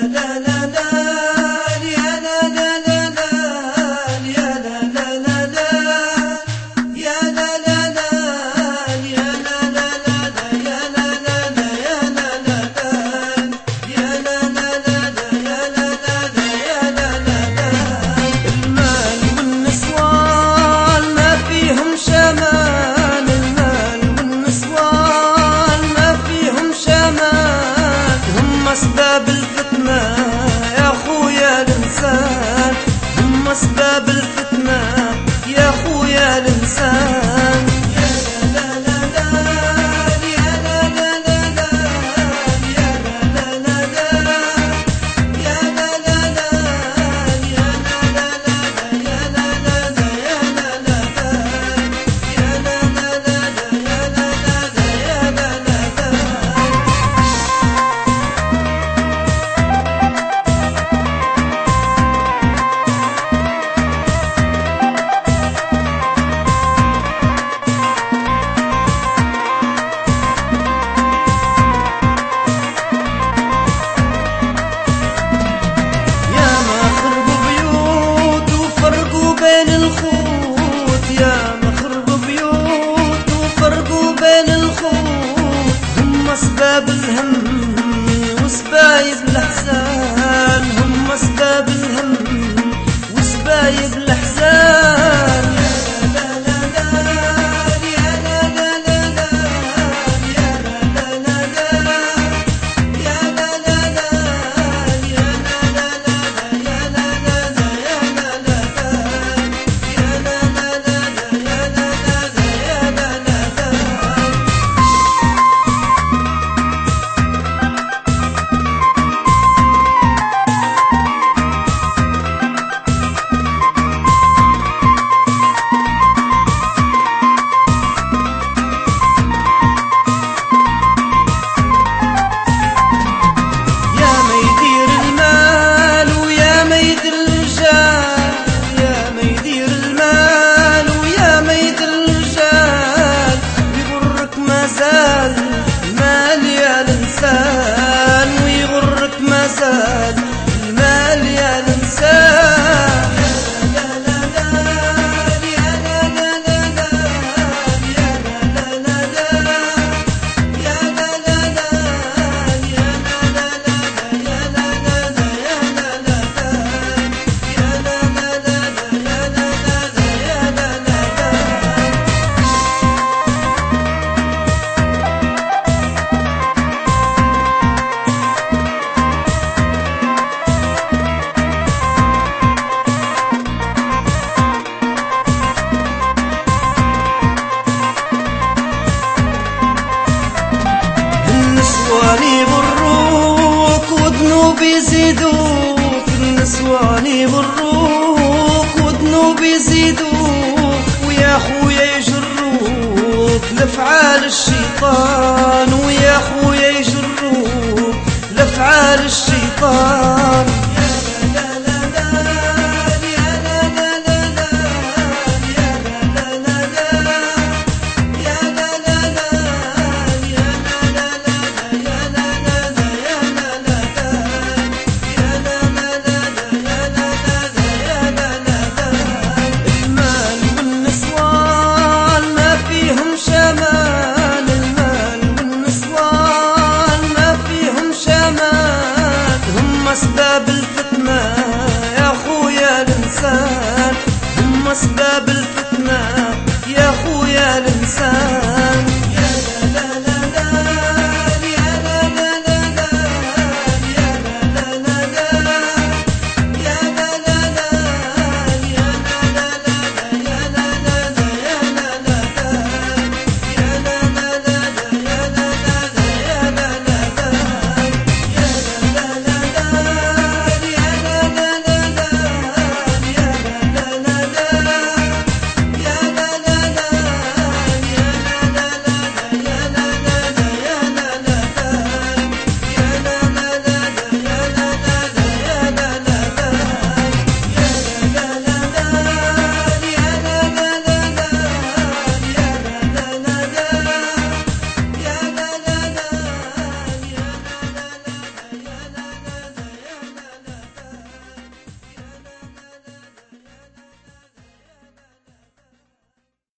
أسباب الفتنة يا خويا الإنسان، هم أسباب الفتنة يا خويا الإنسان. أسباب الهم وسبايب الأحزان، هم أسباب الهم وسبايب الأحزان. المال يا الإنسان ويغرك ما زال المال يا الإنسان. النسوان يغروك وذنوب يزيدوك، النسوان يغروك وذنوب يزيدوك، ويا خويا يجروك لفعال الشيطان، ويا خويا يجروك لفعال الشيطان. أسباب الفتنة يا خويا الإنسان، هم أسباب